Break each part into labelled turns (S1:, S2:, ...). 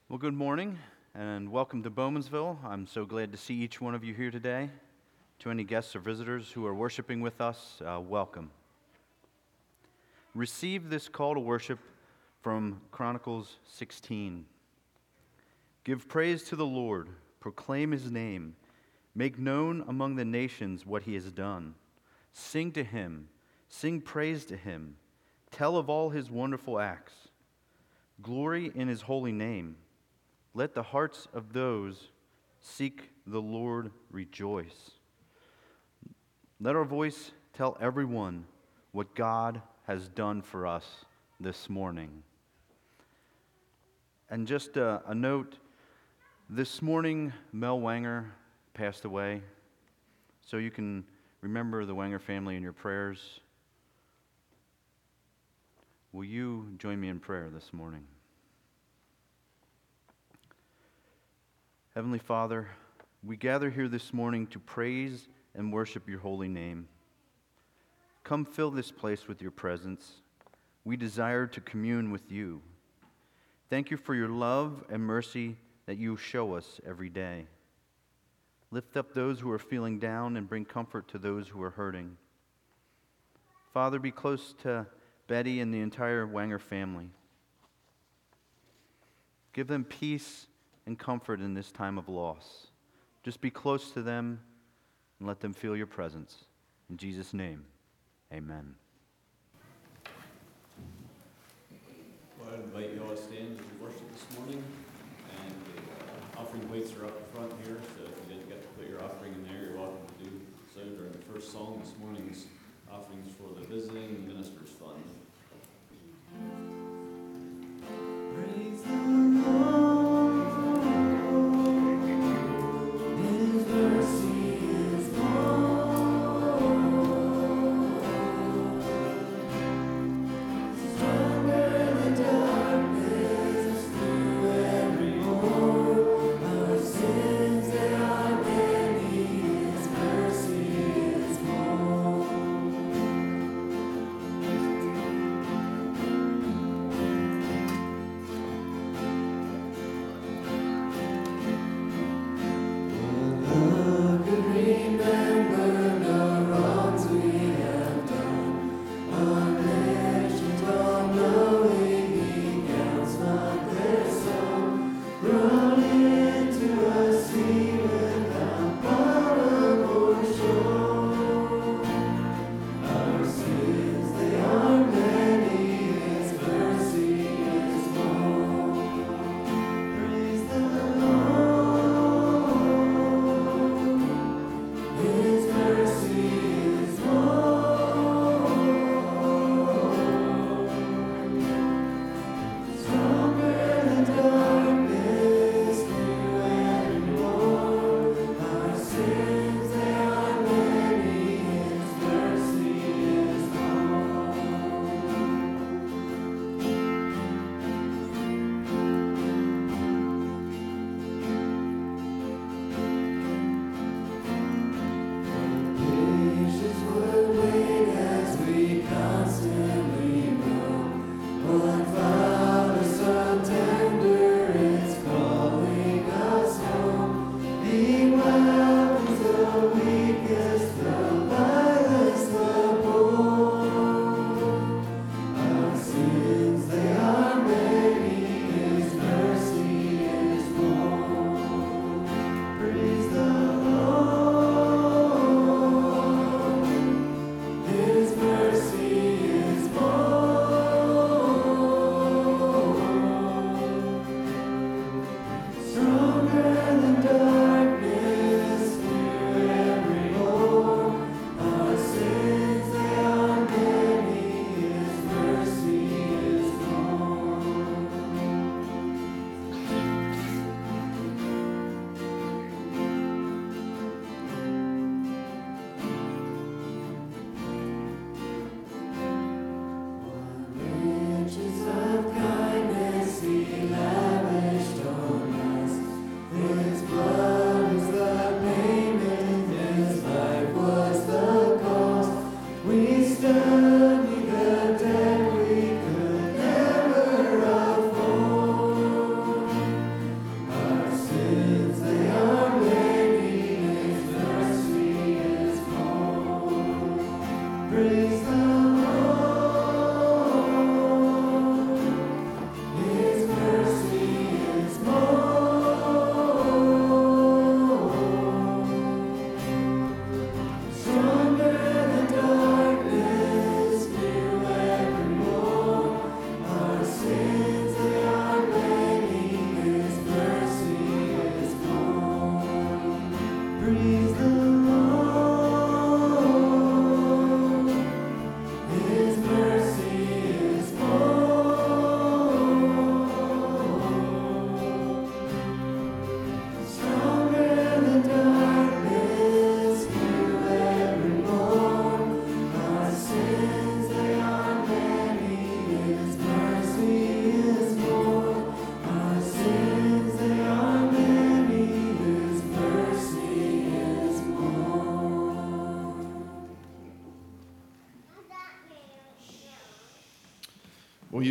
S1: Well, good morning and welcome to Bowmansville. I'm so glad to see each one of you here today. To any guests or visitors who are worshiping with us, welcome. Receive this call to worship from Chronicles 16. Give praise to the Lord, proclaim his name, make known among the nations what he has done. Sing to him, sing praise to him, tell of all his wonderful acts. Glory in his holy name. Let the hearts of those seek the Lord rejoice. Let our voice tell everyone what God has done for us this morning. And just a note, this morning Mel Wanger passed away, so you can remember the Wanger family in your prayers. Will you join me in prayer this morning? Heavenly Father, we gather here this morning to praise and worship your holy name. Come fill this place with your presence. We desire to commune with you. Thank you for your love and mercy that you show us every day. Lift up those who are feeling down and bring comfort to those who are hurting. Father, be close to Betty and the entire Wanger family. Give them peace and comfort in this time of loss. Just be close to them and let them feel your presence. In Jesus' name, amen.
S2: Well, I invite you all to stand as we worship this morning. And the offering weights are up front here, so if you didn't get to put your offering in there, you're welcome to do so during the first song. This morning's offerings for the Visiting Ministers Fund.
S3: Praise the Lord.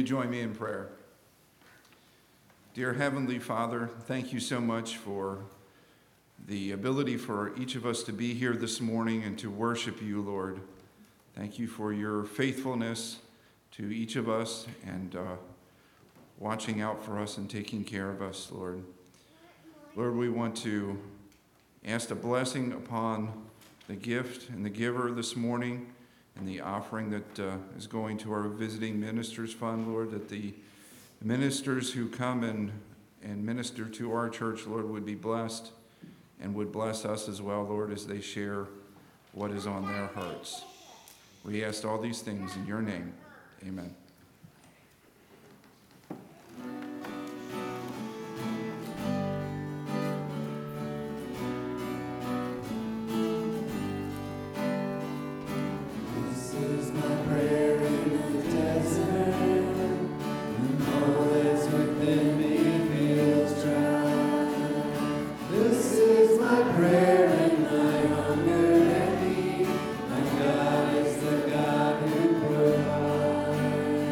S4: join me in prayer? Dear Heavenly Father, thank you so much for the ability for each of us to be here this morning and to worship you, Lord. Thank you for your faithfulness to each of us and watching out for us and taking care of us, Lord. Lord, we want to ask a blessing upon the gift and the giver this morning and the offering that is going to our Visiting Ministers Fund, Lord, that the ministers who come and minister to our church, Lord, would be blessed and would bless us as well, Lord, as they share what is on their hearts. We ask all these things in your name. Amen.
S3: This is my prayer in the desert, when all that's within me feels dry. This is my prayer in my hunger and need. My God is the God who provides.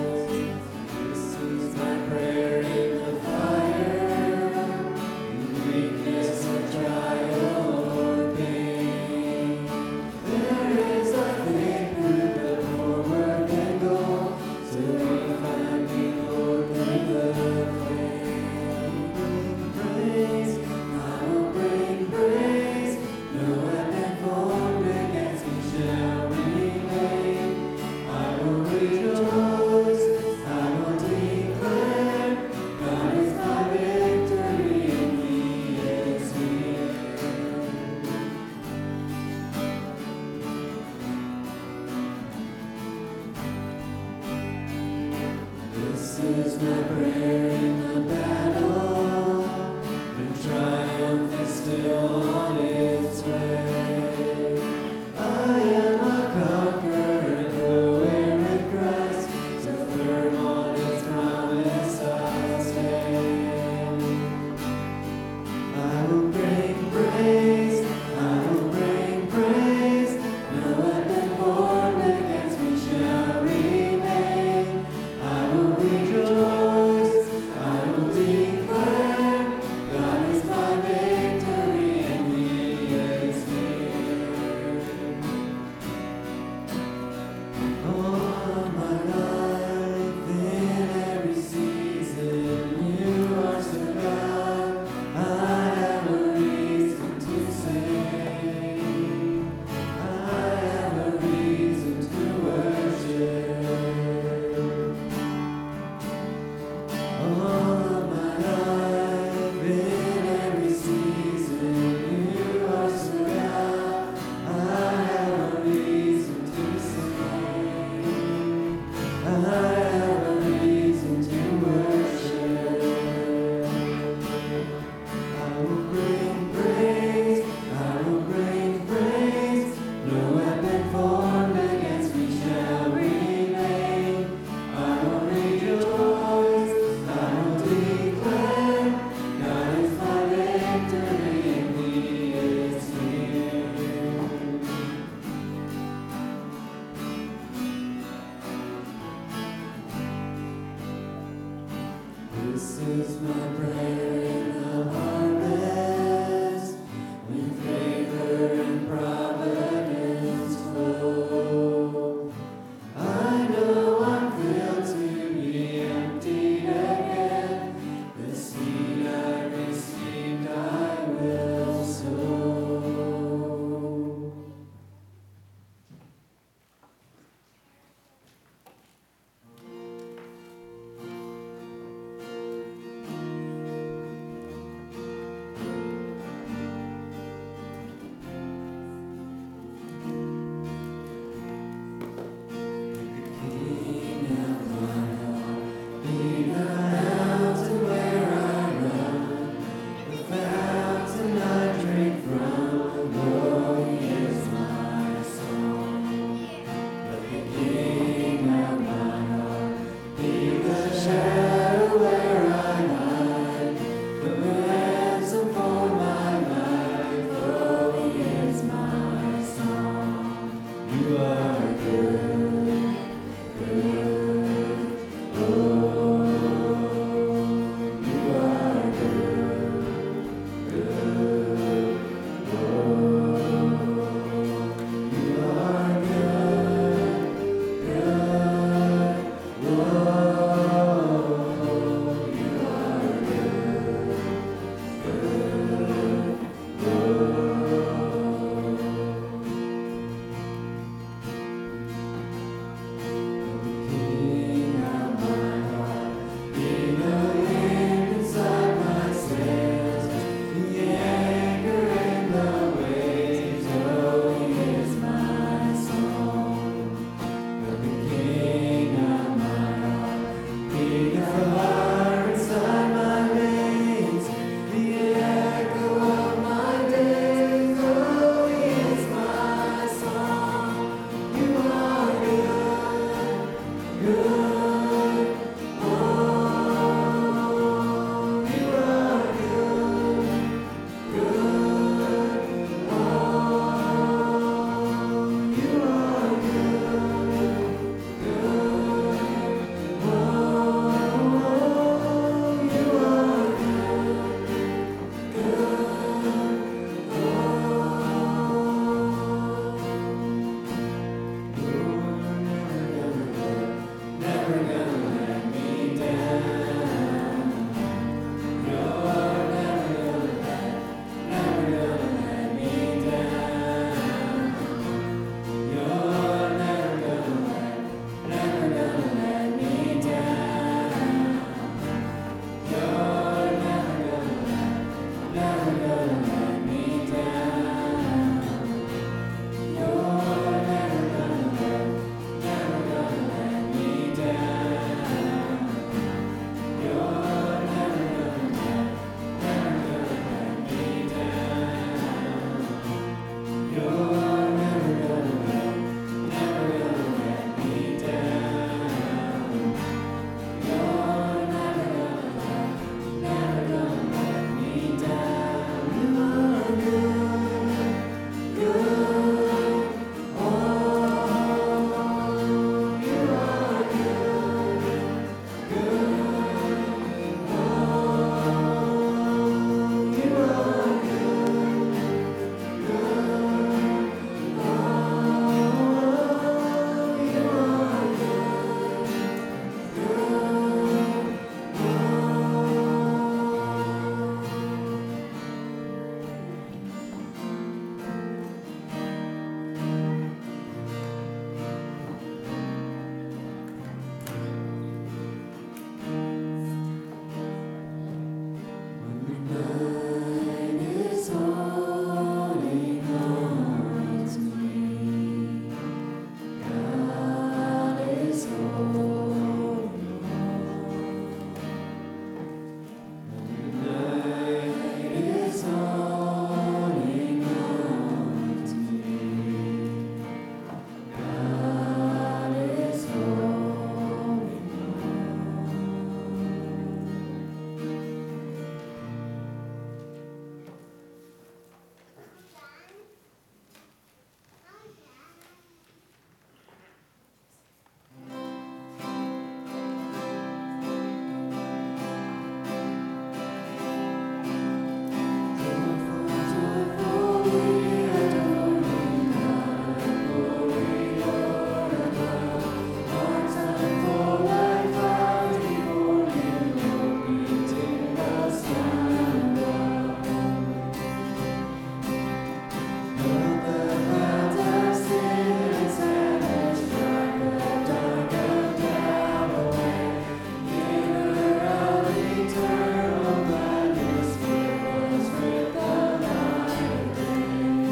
S3: Eternal gladness fills with the light of day.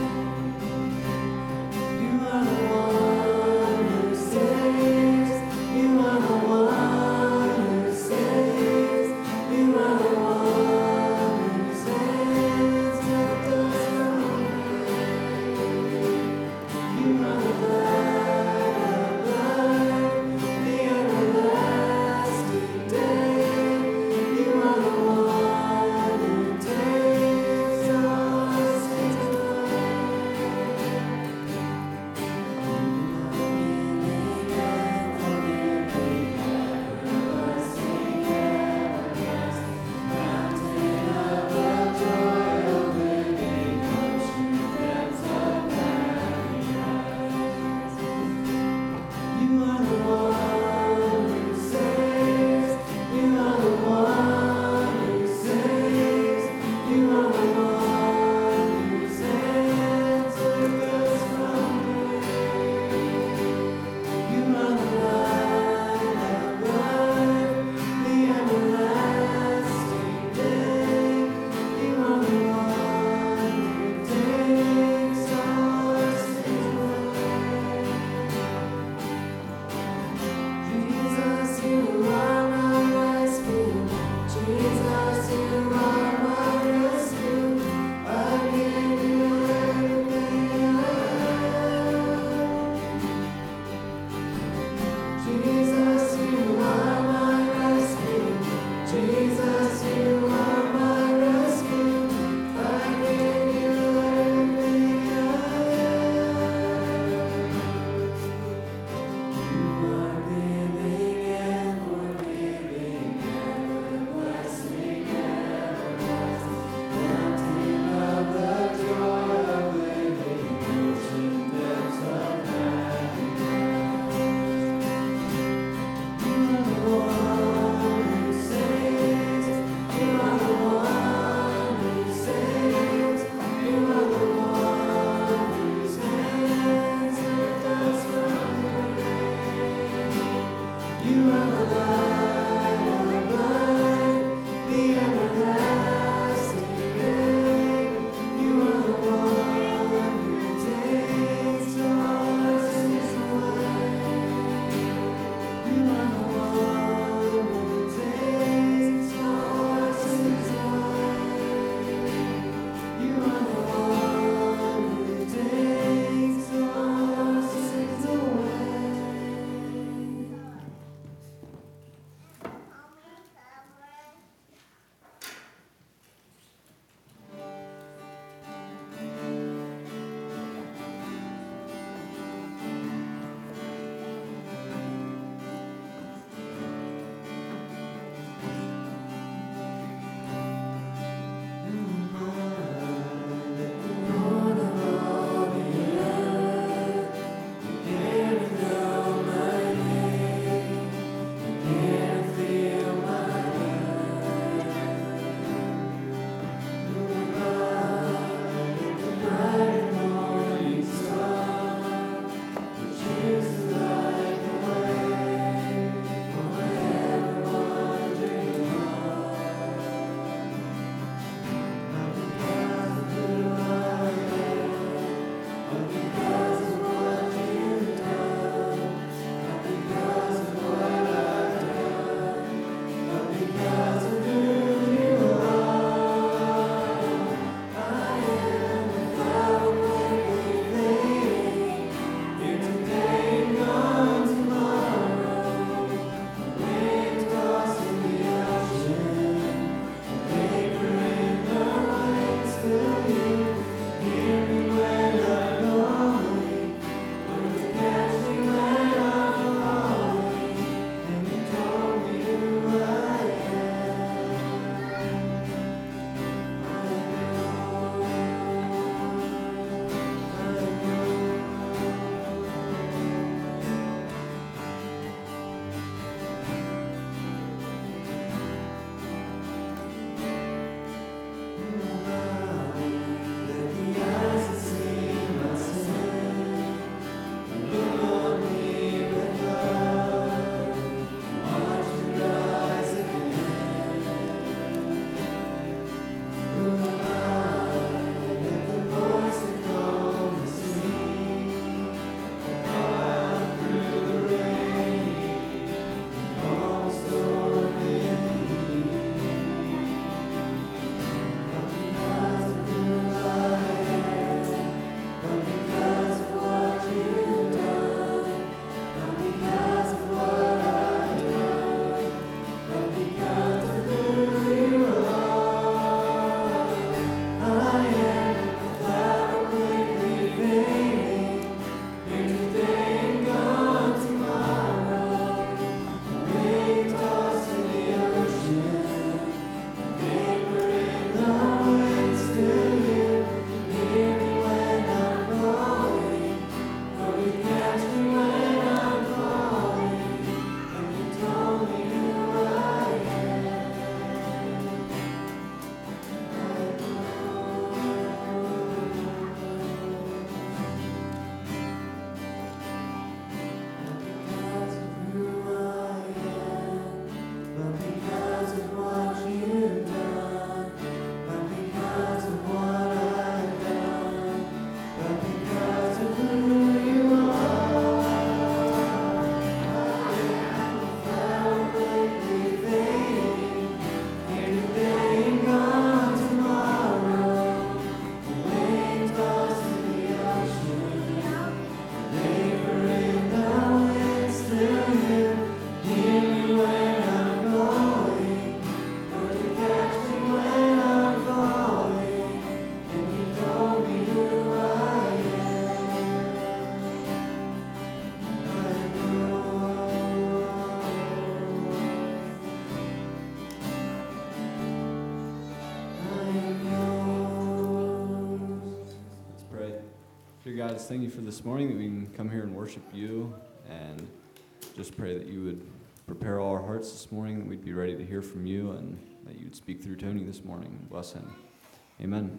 S2: God, just thank you for this morning that we can come here and worship you, and just pray that you would prepare all our hearts this morning, that we'd be ready to hear from you, and that you would speak through Tony this morning. Bless him. Amen.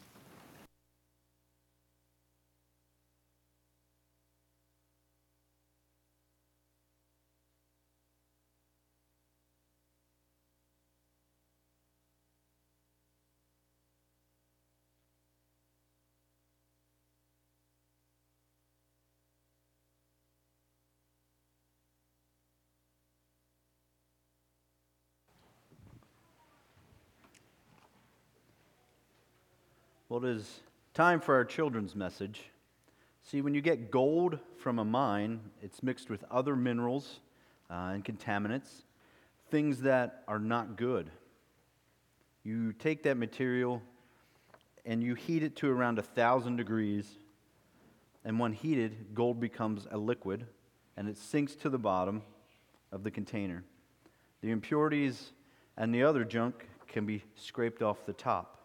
S1: Well, it is time for our children's message. See, when you get gold from a mine, it's mixed with other minerals and contaminants, things that are not good. You take that material and you heat it to around 1,000 degrees, and when heated, gold becomes a liquid, and it sinks to the bottom of the container. The impurities and the other junk can be scraped off the top.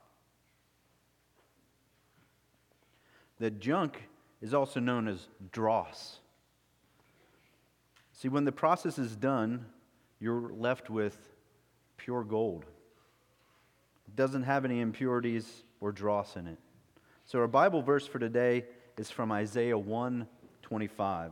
S1: The junk is also known as dross. See, when the process is done, you're left with pure gold. It doesn't have any impurities or dross in it. So our Bible verse for today is from Isaiah 1:25.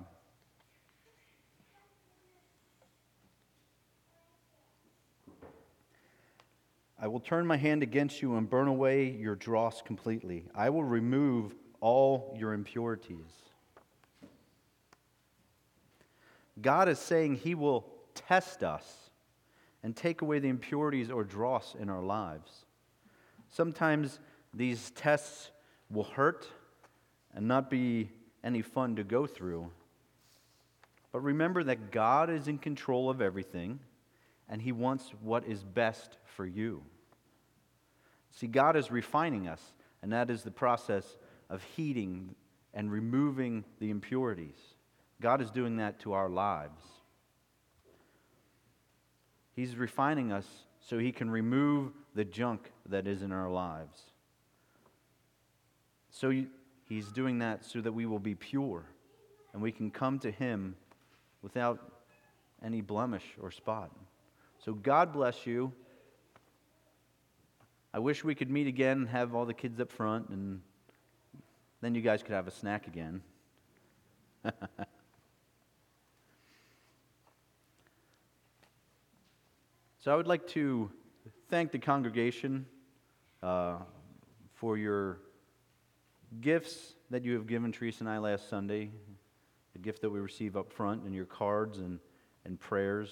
S1: I will turn my hand against you and burn away your dross completely. I will remove all your impurities. God is saying He will test us and take away the impurities or dross in our lives. Sometimes these tests will hurt and not be any fun to go through. But remember that God is in control of everything, and He wants what is best for you. See, God is refining us, and that is the process of heating and removing the impurities. God is doing that to our lives. He's refining us so He can remove the junk that is in our lives. So He's doing that so that we will be pure and we can come to Him without any blemish or spot. So God bless you. I wish we could meet again and have all the kids up front, and then you guys could have a snack again. So I would like to thank the congregation for your gifts that you have given Teresa and I last Sunday, the gift that we receive up front, and your cards and prayers.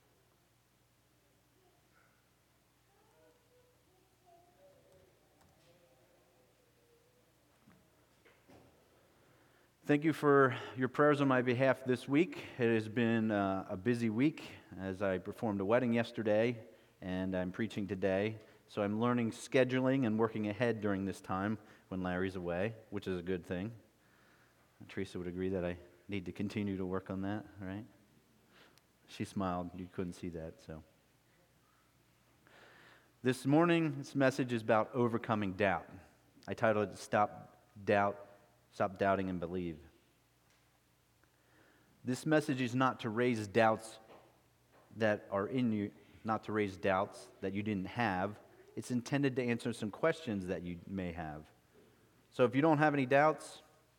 S1: Thank you for your prayers on my behalf this week. It has been a busy week as I performed a wedding yesterday and I'm preaching today. So I'm learning scheduling and working ahead during this time when Larry's away, which is a good thing. Teresa would agree that I need to continue to work on that, right? She smiled. You couldn't see that, so. This morning's message is about overcoming doubt. I titled it Stop Doubting and Believe. This message is not to raise doubts that are in you, not to raise doubts that you didn't have. It's intended to answer some questions that you may have. So if you don't have any doubts,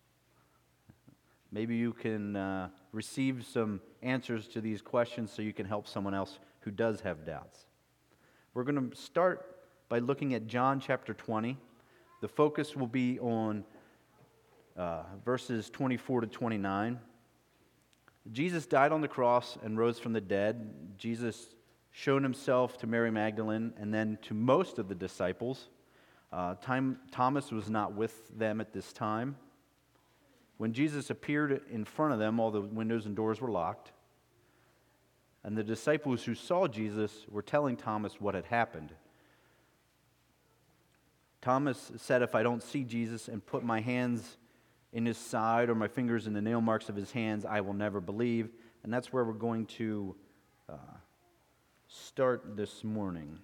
S1: maybe you can receive some answers to these questions so you can help someone else who does have doubts. We're going to start by looking at John chapter 20. The focus will be on verses 24 to 29. Jesus died on the cross and rose from the dead. Jesus showed Himself to Mary Magdalene and then to most of the disciples. Thomas was not with them at this time. When Jesus appeared in front of them, all the windows and doors were locked. And the disciples who saw Jesus were telling Thomas what had happened. Thomas said, "If I don't see Jesus and put my hands in His side or my fingers in the nail marks of His hands, I will never believe." And that's where we're going to start this morning.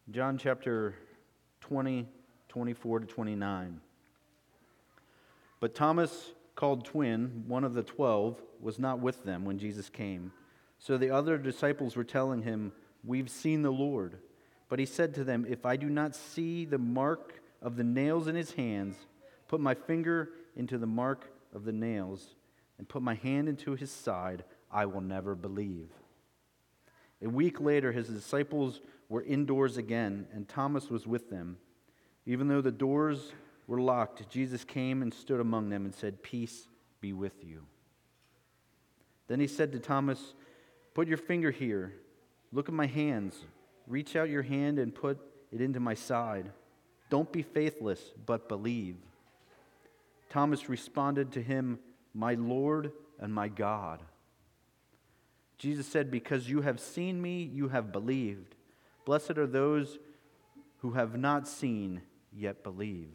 S1: John chapter 20, 24 to 29. But Thomas, called Twin, one of the 12, was not with them when Jesus came. So the other disciples were telling him, "We've seen the Lord." But he said to them, "If I do not see the mark of the nails in his hands, put my finger into the mark of the nails, and put my hand into his side, I will never believe." A week later, his disciples were indoors again, and Thomas was with them. Even though the doors were locked, Jesus came and stood among them and said, "Peace be with you." Then he said to Thomas, "Put your finger here. Look at my hands. Reach out your hand and put it into my side. Don't be faithless, but believe." Thomas responded to him, "My Lord and my God." Jesus said, "Because you have seen me, you have believed. Blessed are those who have not seen, yet believe."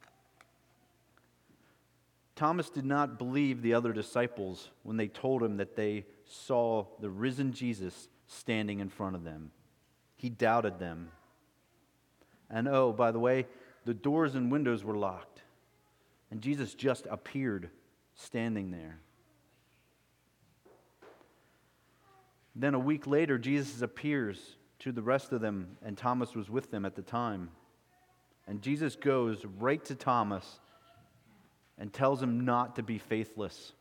S1: Thomas did not believe the other disciples when they told him that they saw the risen Jesus standing in front of them. He doubted them. And oh, by the way, the doors and windows were locked, and Jesus just appeared standing there. Then a week later, Jesus appears to the rest of them, and Thomas was with them at the time. And Jesus goes right to Thomas and tells him not to be faithless.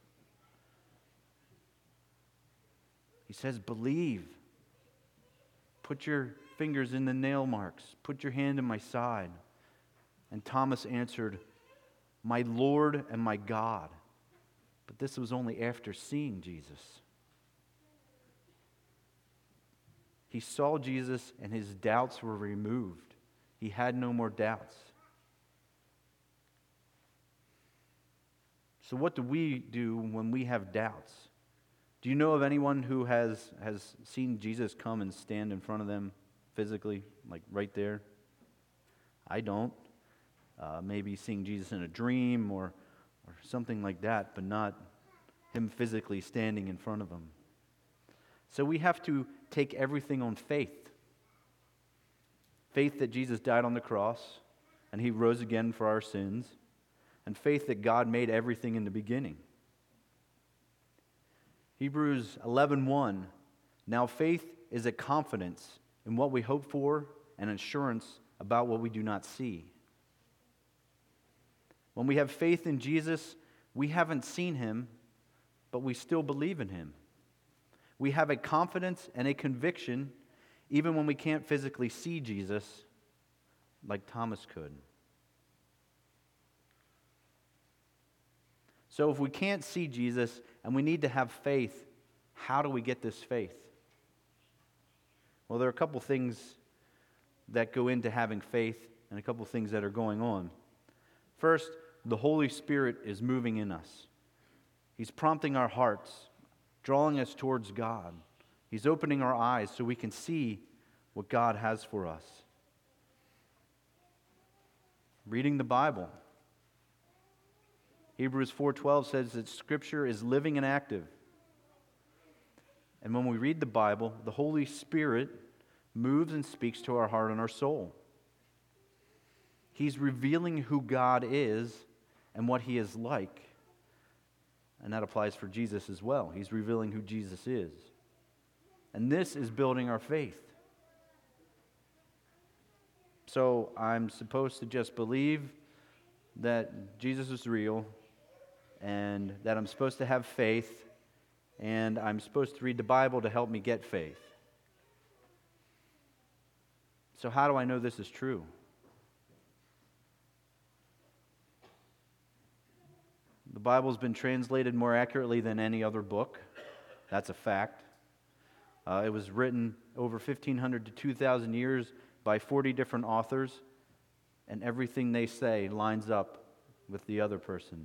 S1: He says, "Believe. Put your fingers in the nail marks. Put your hand in my side." And Thomas answered, "My Lord and my God." But this was only after seeing Jesus. He saw Jesus and his doubts were removed. He had no more doubts. So what do we do when we have doubts? Do you know of anyone who has seen Jesus come and stand in front of them physically, like right there? I don't. Maybe seeing Jesus in a dream or something like that, but not him physically standing in front of them. So we have to take everything on faith. Faith that Jesus died on the cross and he rose again for our sins, and faith that God made everything in the beginning. Hebrews 11:1, now faith is a confidence in what we hope for and assurance about what we do not see. When we have faith in Jesus, we haven't seen him, but we still believe in him. We have a confidence and a conviction even when we can't physically see Jesus like Thomas could. So if we can't see Jesus and we need to have faith, how do we get this faith? Well, there are a couple things that go into having faith and a couple things that are going on. First, the Holy Spirit is moving in us. He's prompting our hearts, drawing us towards God. He's opening our eyes so we can see what God has for us. Reading the Bible. Hebrews 4:12 says that Scripture is living and active. And when we read the Bible, the Holy Spirit moves and speaks to our heart and our soul. He's revealing who God is and what he is like. And that applies for Jesus as well. He's revealing who Jesus is. And this is building our faith. So I'm supposed to just believe that Jesus is real and that I'm supposed to have faith and I'm supposed to read the Bible to help me get faith. So how do I know this is true? The Bible's been translated more accurately than any other book. That's a fact. It was written over 1,500 to 2,000 years by 40 different authors, and everything they say lines up with the other person.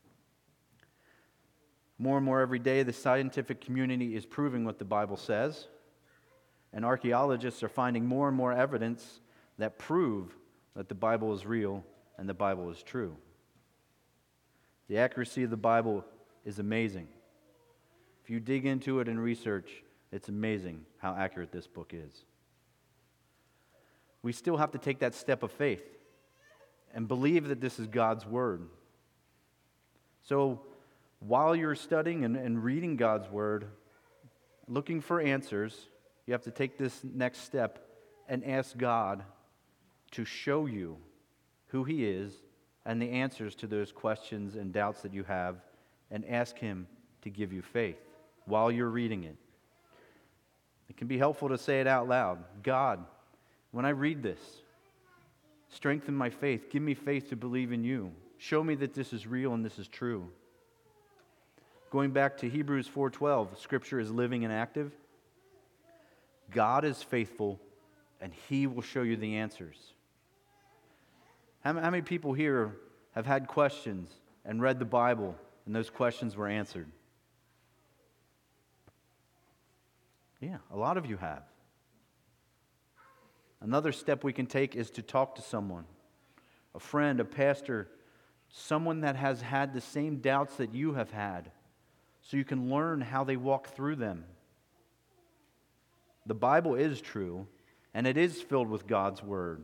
S1: More and more every day, the scientific community is proving what the Bible says, and archaeologists are finding more and more evidence that prove that the Bible is real and the Bible is true. The accuracy of the Bible is amazing. If you dig into it and research, it's amazing how accurate this book is. we still have to take that step of faith and believe that this is God's Word. So while you're studying and reading God's Word, looking for answers, you have to take this next step and ask God to show you who He is and the answers to those questions and doubts that you have, and ask Him to give you faith while you're reading it. It can be helpful to say it out loud. God, when I read this, strengthen my faith. Give me faith to believe in you. Show me that this is real and this is true. Going back to Hebrews 4:12, Scripture is living and active. God is faithful, and He will show you the answers. How many people here have had questions and read the Bible, and those questions were answered? Yeah, a lot of you have. Another step we can take is to talk to someone, a friend, a pastor, someone that has had the same doubts that you have had, so you can learn how they walk through them. The Bible is true, and it is filled with God's Word.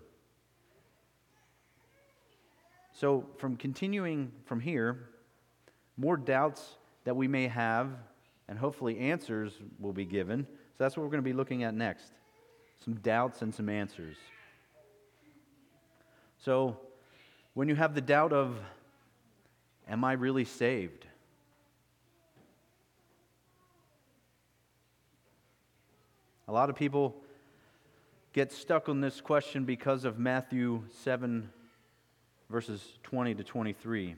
S1: So, from continuing from here, more doubts that we may have, and hopefully answers will be given. So that's what we're going to be looking at next. Some doubts and some answers. So, when you have the doubt of, am I really saved? A lot of people get stuck on this question because of Matthew 7, verses 20 to 23.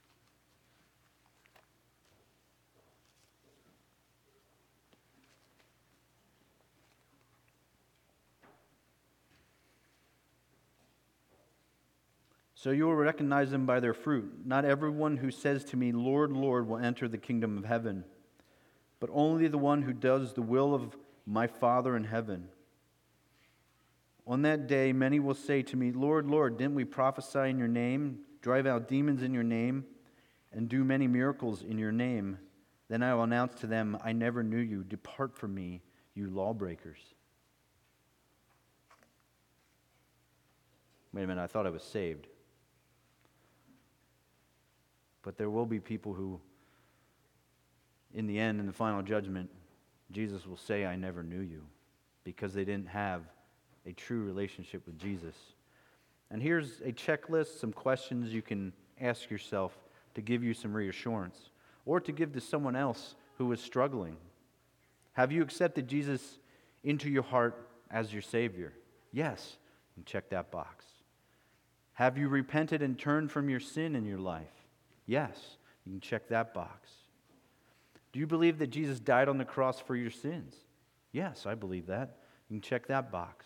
S1: So you will recognize them by their fruit. Not everyone who says to me, Lord, Lord, will enter the kingdom of heaven, but only the one who does the will of my Father in heaven. On that day, many will say to me, Lord, Lord, didn't we prophesy in your name, drive out demons in your name, and do many miracles in your name? Then I will announce to them, I never knew you. Depart from me, you lawbreakers. Wait a minute, I thought I was saved. But there will be people who, in the end, in the final judgment, Jesus will say, I never knew you, because they didn't have a true relationship with Jesus. And here's a checklist, some questions you can ask yourself to give you some reassurance, or to give to someone else who is struggling. Have you accepted Jesus into your heart as your Savior? Yes, you can check that box. Have you repented and turned from your sin in your life? Yes, you can check that box. Do you believe that Jesus died on the cross for your sins? Yes, I believe that. You can check that box.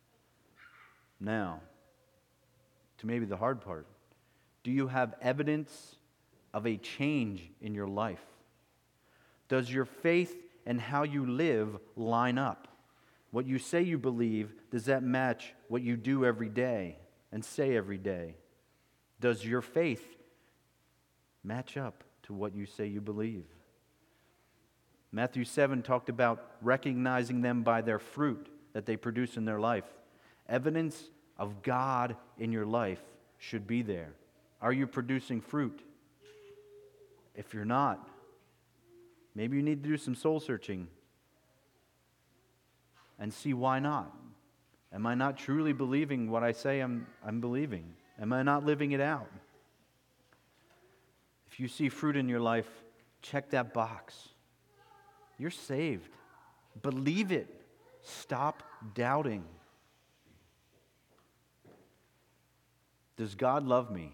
S1: Now, to maybe the hard part. Do you have evidence of a change in your life? Does your faith and how you live line up? What you say you believe, does that match what you do every day and say every day? Does your faith match up to what you say you believe? Matthew 7 talked about recognizing them by their fruit that they produce in their life. Evidence of God in your life should be there. Are you producing fruit? If you're not, maybe you need to do some soul searching and see why not. Am I not truly believing what I say I'm believing? Am I not living it out? If you see fruit in your life, check that box. You're saved. Believe it. Stop doubting. Does God love me?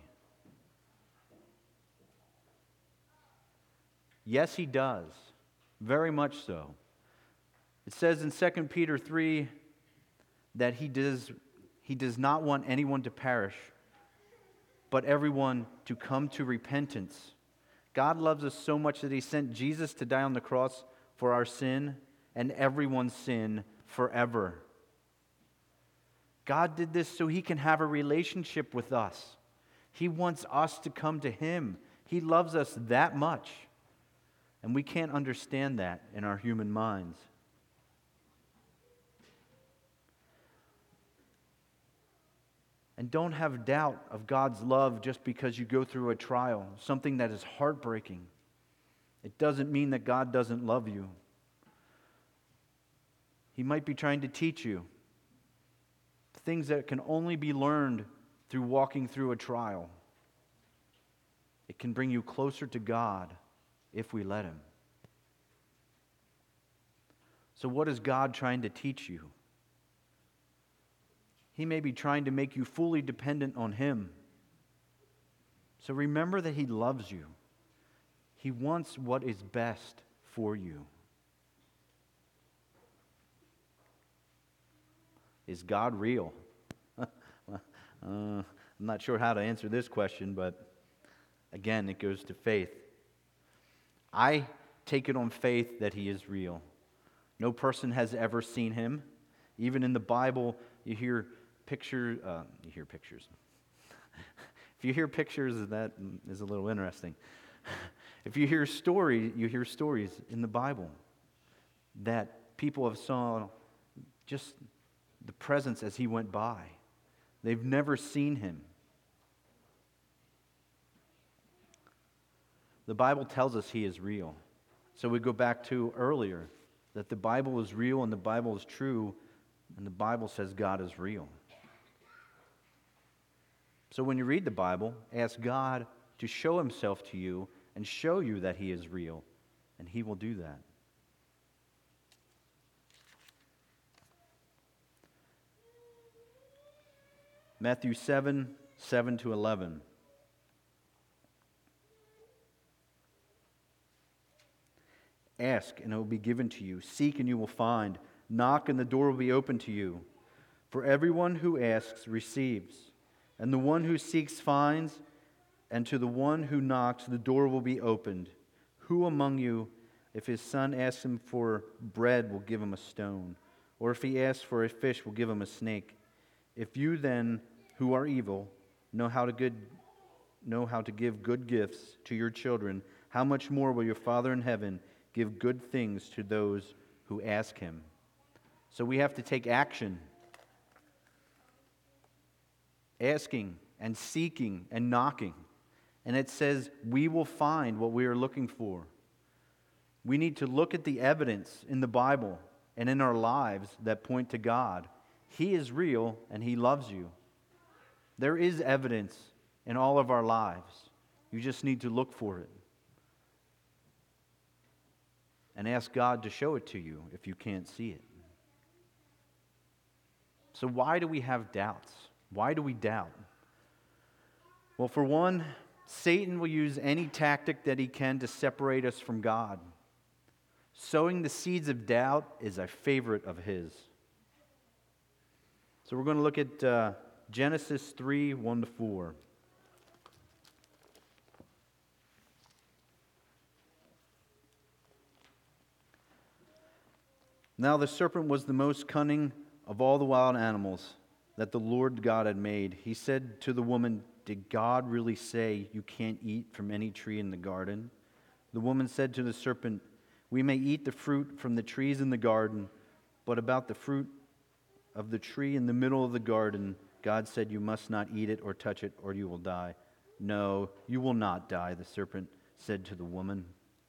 S1: Yes, He does. Very much so. It says in 2 Peter 3 that He does not want anyone to perish, but everyone to come to repentance. God loves us so much that He sent Jesus to die on the cross for our sin and everyone's sin forever. God did this so He can have a relationship with us. He wants us to come to Him. He loves us that much. And we can't understand that in our human minds. And don't have doubt of God's love just because you go through a trial, something that is heartbreaking. It doesn't mean that God doesn't love you. He might be trying to teach you things that can only be learned through walking through a trial. It can bring you closer to God if we let Him. So what is God trying to teach you? He may be trying to make you fully dependent on Him. So remember that He loves you. He wants what is best for you. Is God real? I'm not sure how to answer this question, but again, it goes to faith. I take it on faith that He is real. No person has ever seen Him. Even in the Bible, you hear pictures. If you hear pictures, that is a little interesting. If you hear stories in the Bible that people have saw just the presence as He went by. They've never seen Him. The Bible tells us He is real. So we go back to earlier, that the Bible is real and the Bible is true, and the Bible says God is real. So when you read the Bible, ask God to show Himself to you and show you that He is real, and He will do that. Matthew 7:7-11. Ask, and it will be given to you. Seek, and you will find. Knock, and the door will be opened to you. For everyone who asks receives, and the one who seeks finds, and to the one who knocks the door will be opened. Who among you, if his son asks him for bread, will give him a stone? Or if he asks for a fish, will give him a snake? If you then, who are evil, know how to give good gifts to your children, how much more will your Father in heaven give good things to those who ask Him? So we have to take action. Asking and seeking and knocking. And it says we will find what we are looking for. We need to look at the evidence in the Bible and in our lives that point to God. He is real and He loves you. There is evidence in all of our lives. You just need to look for it. And ask God to show it to you if you can't see it. So why do we have doubts? Why do we doubt? Well, for one, Satan will use any tactic that he can to separate us from God. Sowing the seeds of doubt is a favorite of his. So we're going to look at Genesis 3:1-4. Now the serpent was the most cunning of all the wild animals that the Lord God had made. He said to the woman, "Did God really say you can't eat from any tree in the garden?" The woman said to the serpent, "We may eat the fruit from the trees in the garden, but about the fruit of the tree in the middle of the garden, God said you must not eat it or touch it, or you will die." "No, you will not die," the serpent said to the woman.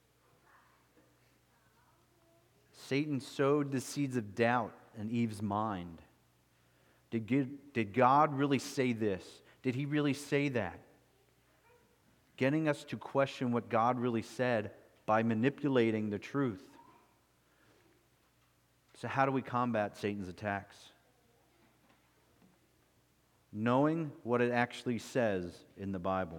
S1: Satan sowed the seeds of doubt in Eve's mind. Did God really say this? Did He really say that? Getting us to question what God really said by manipulating the truth. So how do we combat Satan's attacks? Knowing what it actually says in the Bible.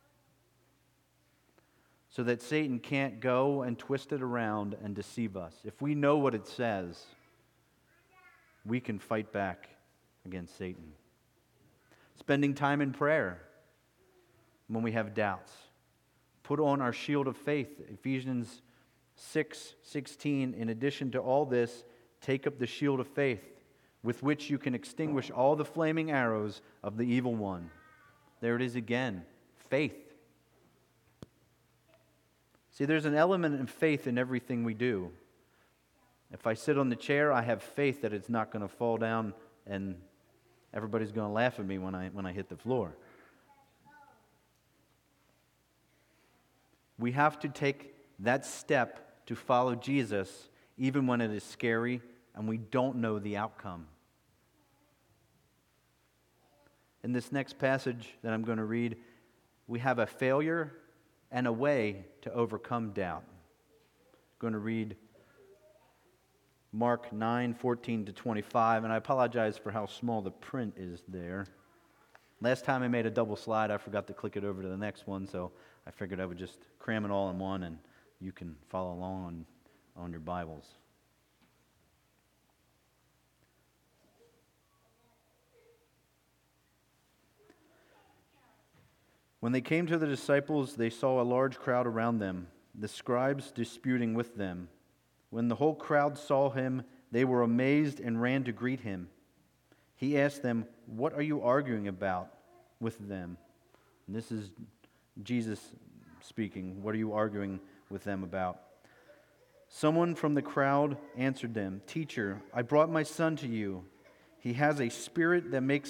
S1: So that Satan can't go and twist it around and deceive us. If we know what it says, we can fight back against Satan. Spending time in prayer when we have doubts. Put on our shield of faith. Ephesians 6:16. In addition to all this, take up the shield of faith, with which you can extinguish all the flaming arrows of the evil one. There it is again. Faith. See, there's an element of faith in everything we do. If I sit on the chair, I have faith that it's not going to fall down and everybody's going to laugh at me when I hit the floor. We have to take that step to follow Jesus even when it is scary and we don't know the outcome. In this next passage that I'm going to read, we have a failure and a way to overcome doubt. I'm going to read Mark 9:14-25, and I apologize for how small the print is there. Last time I made a double slide, I forgot to click it over to the next one, so I figured I would just cram it all in one, and you can follow along on your Bibles. When they came to the disciples, they saw a large crowd around them, the scribes disputing with them. When the whole crowd saw him, they were amazed and ran to greet him. He asked them, "What are you arguing about with them?" And this is Jesus speaking. What are you arguing with them about? Someone from the crowd answered them, "Teacher, I brought my son to you. He has a spirit that makes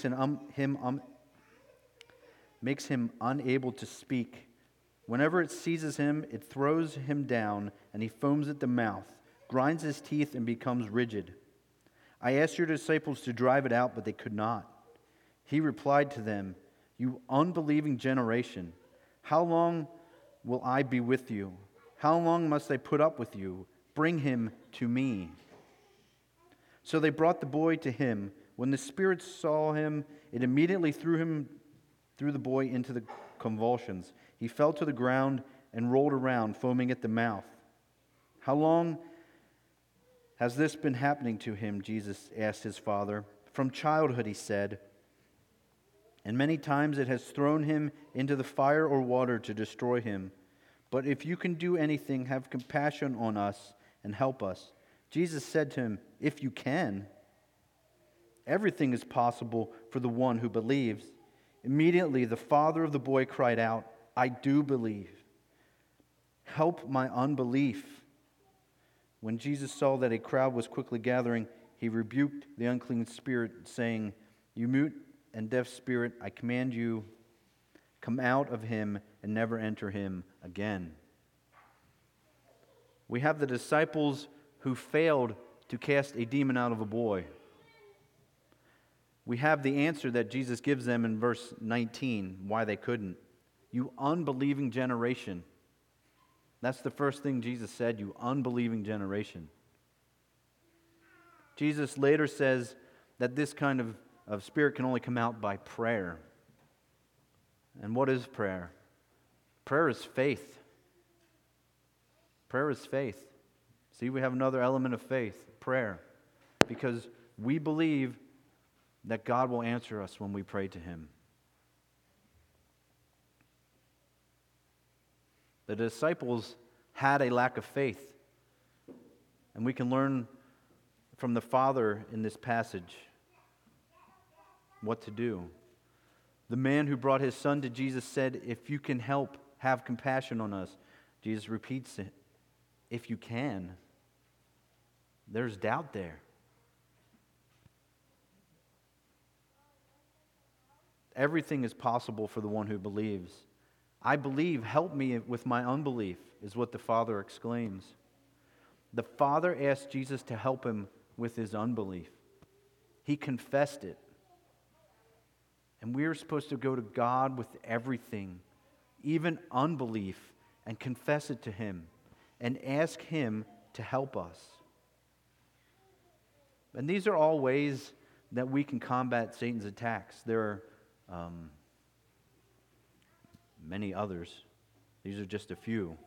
S1: him unable to speak. Whenever it seizes him, it throws him down, and he foams at the mouth, grinds his teeth, and becomes rigid. I asked your disciples to drive it out, but they could not." He replied to them, "You unbelieving generation, how long will I be with you? How long must I put up with you? Bring him to me." So they brought the boy to him. When the spirit saw him, it immediately threw the boy into the convulsions. He fell to the ground and rolled around, foaming at the mouth. "How long has this been happening to him?" Jesus asked his father. "From childhood," he said. "And many times it has thrown him into the fire or water to destroy him. But if you can do anything, have compassion on us and help us." Jesus said to him, "If you can." Everything is possible for the one who believes. Immediately the father of the boy cried out, "I do believe. Help my unbelief." When Jesus saw that a crowd was quickly gathering, he rebuked the unclean spirit, saying, "You mute and deaf spirit, I command you, come out of him and never enter him again." We have the disciples who failed to cast a demon out of a boy. We have the answer that Jesus gives them in verse 19, why they couldn't. "You unbelieving generation." That's the first thing Jesus said, "You unbelieving generation." Jesus later says that this kind of spirit can only come out by prayer. And what is prayer? Prayer is faith. Prayer is faith. See, we have another element of faith, prayer. Because we believe that God will answer us when we pray to Him. The disciples had a lack of faith. And we can learn from the Father in this passage what to do. The man who brought his son to Jesus said, "If you can help, have compassion on us." Jesus repeats it, "If you can." There's doubt there. Everything is possible for the one who believes. "I believe, help me with my unbelief," is what the Father exclaims. The Father asked Jesus to help him with his unbelief. He confessed it. And we are supposed to go to God with everything, even unbelief, and confess it to Him and ask Him to help us. And these are all ways that we can combat Satan's attacks. There are many others. These are just a few.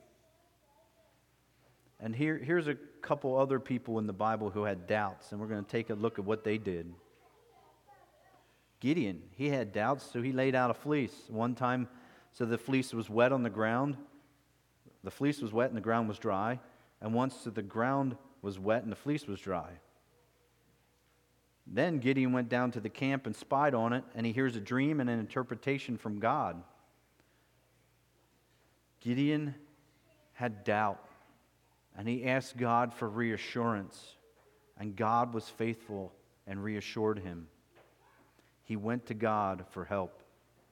S1: And here's a couple other people in the Bible who had doubts, and we're going to take a look at what they did. Gideon, he had doubts, so he laid out a fleece. One time, so the fleece was wet on the ground. The fleece was wet and the ground was dry. And once so the ground was wet and the fleece was dry. Then Gideon went down to the camp and spied on it, and he hears a dream and an interpretation from God. Gideon had doubt, and he asked God for reassurance, and God was faithful and reassured him. he went to God for help.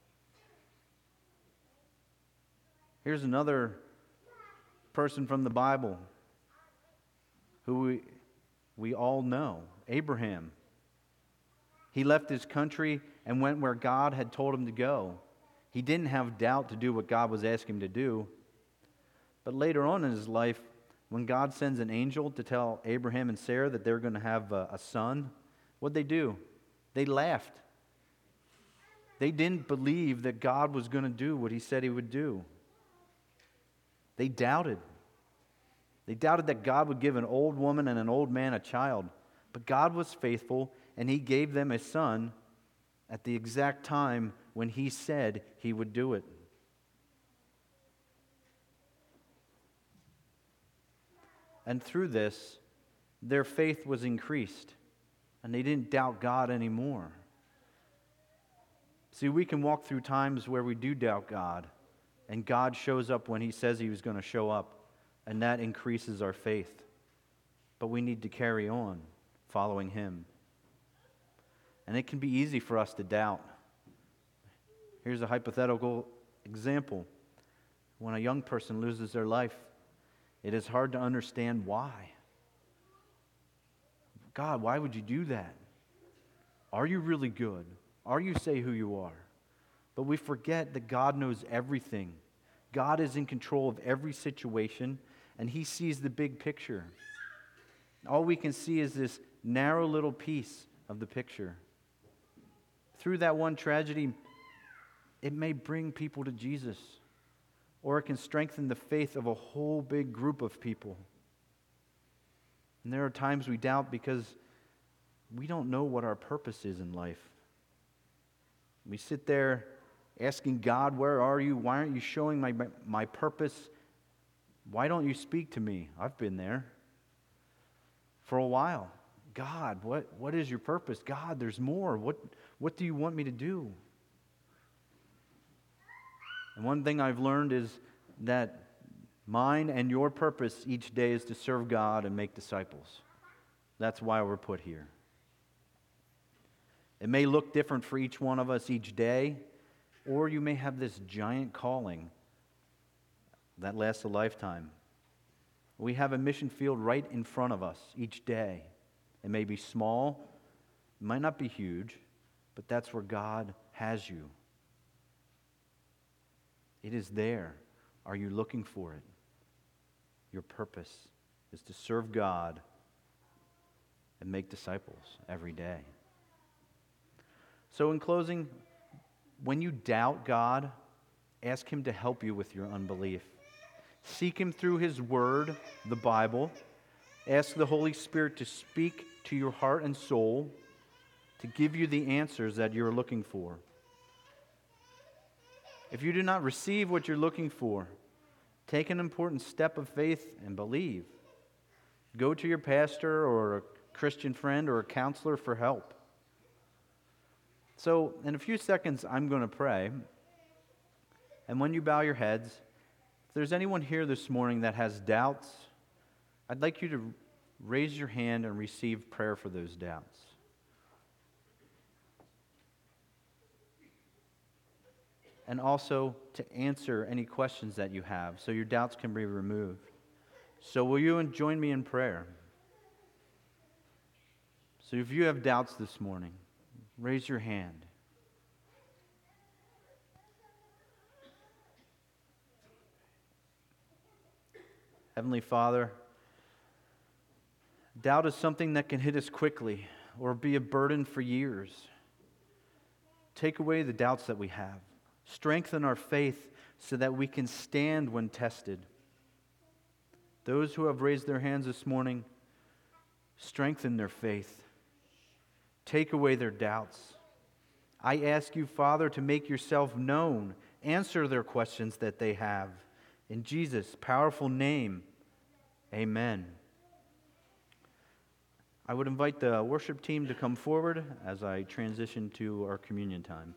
S1: Here's another person from the Bible who we all know, Abraham. He left his country and went where God had told him to go. He didn't have doubt to do what God was asking him to do. But later on in his life, when God sends an angel to tell Abraham and Sarah that they're going to have a son, what'd they do? They laughed. They didn't believe that God was going to do what he said he would do. They doubted. They doubted that God would give an old woman and an old man a child. But God was faithful, and he gave them a son at the exact time when he said he would do it. And through this, their faith was increased, and they didn't doubt God anymore. See, we can walk through times where we do doubt God, and God shows up when he says he was going to show up, and that increases our faith. But we need to carry on following him. And it can be easy for us to doubt. Here's a hypothetical example. When a young person loses their life, it is hard to understand why. God, why would you do that? Are you really good? Are you say who you are? But we forget that God knows everything. God is in control of every situation, and he sees the big picture. All we can see is this narrow little piece of the picture. Through that one tragedy, it may bring people to Jesus, or it can strengthen the faith of a whole big group of people. And there are times we doubt because we don't know what our purpose is in life. We sit there asking God, where are you? Why aren't you showing my purpose? Why don't you speak to me? I've been there for a while. God, what is your purpose? God, there's more. What do you want me to do? And one thing I've learned is that mine and your purpose each day is to serve God and make disciples. That's why we're put here. It may look different for each one of us each day, or you may have this giant calling that lasts a lifetime. We have a mission field right in front of us each day. It may be small, it might not be huge, but that's where God has you. It is there. Are you looking for it? Your purpose is to serve God and make disciples every day. So in closing, when you doubt God, ask him to help you with your unbelief. Seek him through his word, the Bible. Ask the Holy Spirit to speak to your heart and soul, to give you the answers that you're looking for. If you do not receive what you're looking for, take an important step of faith and believe. Go to your pastor or a Christian friend or a counselor for help. So, in a few seconds, I'm going to pray. And when you bow your heads, if there's anyone here this morning that has doubts, I'd like you to raise your hand and receive prayer for those doubts. And also to answer any questions that you have so your doubts can be removed. So will you join me in prayer? So if you have doubts this morning, raise your hand. Heavenly Father, doubt is something that can hit us quickly or be a burden for years. Take away the doubts that we have. Strengthen our faith so that we can stand when tested. Those who have raised their hands this morning, strengthen their faith. Take away their doubts. I ask you, Father, to make yourself known. Answer their questions that they have. In Jesus' powerful name, amen. I would invite the worship team to come forward as I transition to our communion time.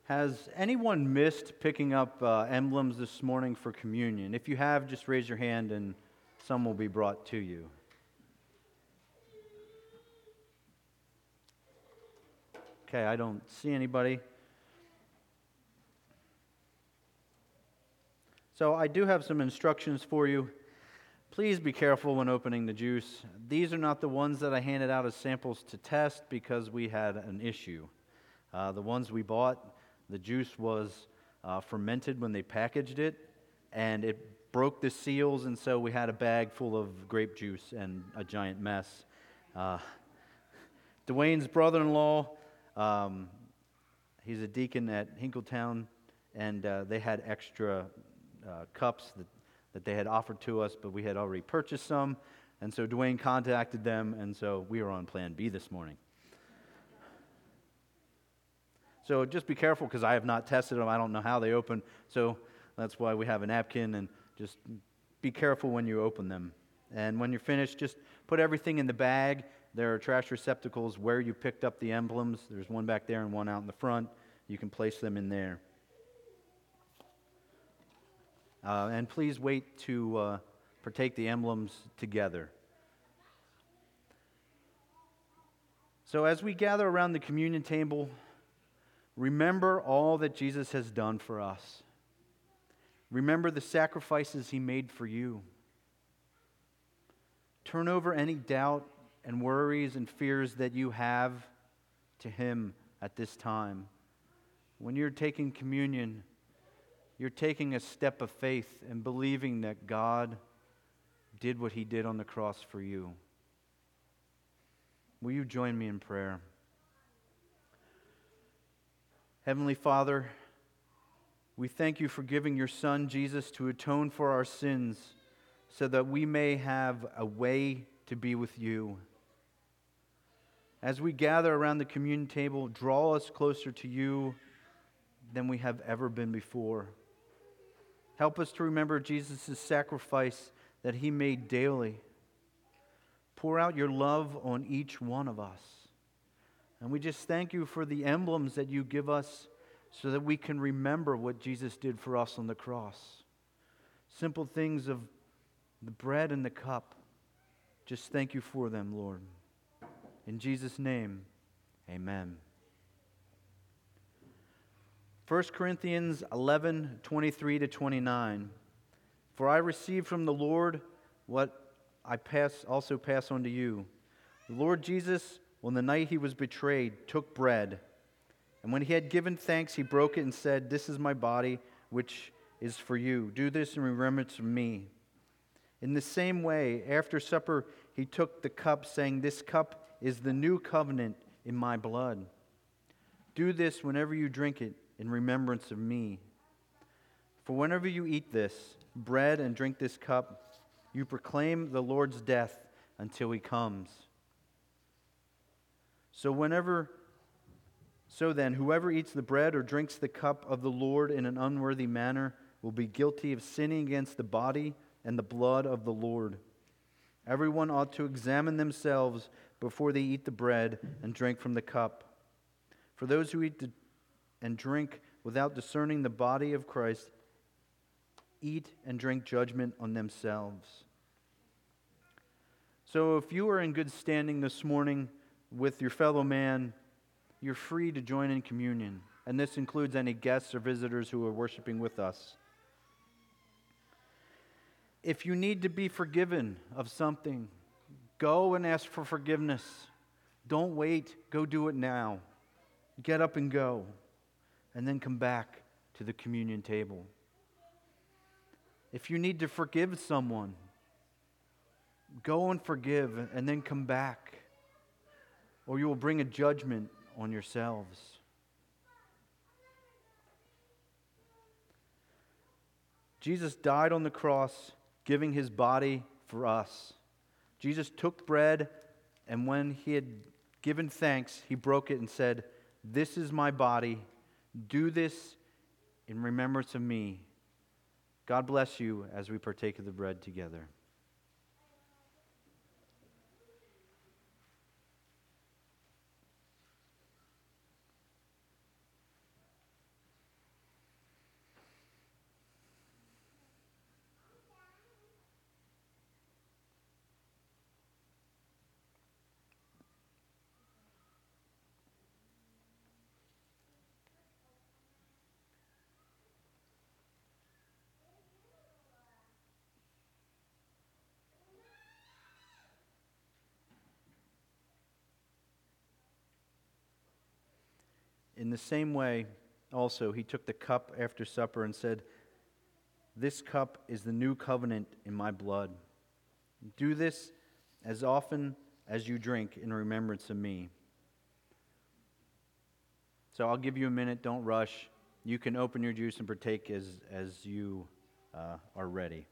S1: Has anyone missed picking up emblems this morning for communion? If you have, just raise your hand and some will be brought to you. Okay, I don't see anybody. So I do have some instructions for you. Please be careful when opening the juice. These are not the ones that I handed out as samples to test because we had an issue. The ones we bought, the juice was fermented when they packaged it, and it broke the seals, and so we had a bag full of grape juice and a giant mess. Dwayne's brother-in-law, he's a deacon at Hinkletown, and they had extra cups that they had offered to us, but we had already purchased some, and so Dwayne contacted them, and so we were on Plan B this morning. So just be careful because I have not tested them. I don't know how they open, so that's why we have a napkin, and just be careful when you open them. And when you're finished, just put everything in the bag. There are trash receptacles where you picked up the emblems. There's one back there and one out in the front. You can place them in there. And please wait to partake the emblems together. So as we gather around the communion table, remember all that Jesus has done for us. Remember the sacrifices He made for you. Turn over any doubt and worries and fears that you have to Him at this time. When you're taking communion, you're taking a step of faith and believing that God did what He did on the cross for you. Will you join me in prayer? Heavenly Father, we thank You for giving Your Son, Jesus, to atone for our sins so that we may have a way to be with You. As we gather around the communion table, draw us closer to You than we have ever been before. Help us to remember Jesus' sacrifice that He made daily. Pour out Your love on each one of us. And we just thank You for the emblems that You give us so that we can remember what Jesus did for us on the cross. Simple things of the bread and the cup. Just thank You for them, Lord. In Jesus' name, amen. 1 Corinthians 11:23-29. For I received from the Lord what I also pass on to you. The Lord Jesus, on the night He was betrayed, took bread. And when He had given thanks, He broke it and said, "This is my body, which is for you. Do this in remembrance of me." In the same way, after supper, He took the cup, saying, "This cup is the new covenant in my blood. Do this whenever you drink it in remembrance of me. For whenever you eat this bread and drink this cup, you proclaim the Lord's death until He comes. So then, whoever eats the bread or drinks the cup of the Lord in an unworthy manner will be guilty of sinning against the body and the blood of the Lord. Everyone ought to examine themselves before they eat the bread and drink from the cup. For those who eat and drink without discerning the body of Christ eat and drink judgment on themselves." So if you are in good standing this morning with your fellow man, you're free to join in communion. And this includes any guests or visitors who are worshiping with us. If you need to be forgiven of something, go and ask for forgiveness. Don't wait. Go do it now. Get up and go. And then come back to the communion table. If you need to forgive someone, go and forgive and then come back, or you will bring a judgment on yourselves. Jesus died on the cross, giving His body for us. Jesus took bread, and when He had given thanks, He broke it and said, "This is my body. Do this in remembrance of me." God bless you as we partake of the bread together. In the same way, also, he took the cup after supper and said, "This cup is the new covenant in my blood. Do this as often as you drink in remembrance of me." So I'll give you a minute. Don't rush. You can open your juice and partake as you are ready.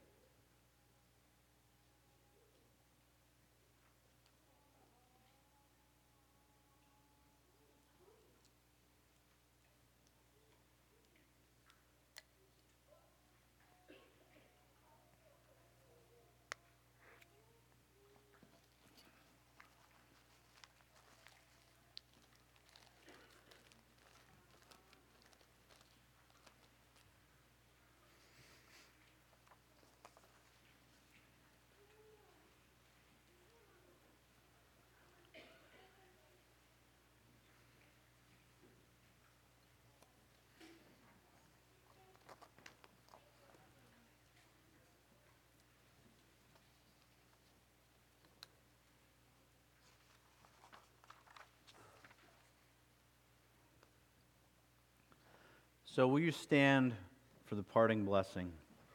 S1: So will you stand for the parting blessing?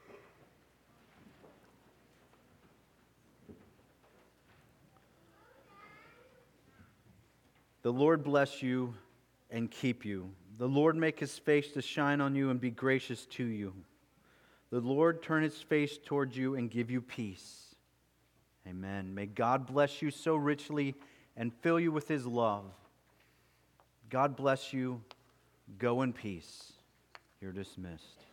S1: The Lord bless you and keep you. The Lord make his face to shine on you and be gracious to you. The Lord turn his face towards you and give you peace. Amen. May God bless you so richly and fill you with his love. God bless you. Go in peace. You're dismissed.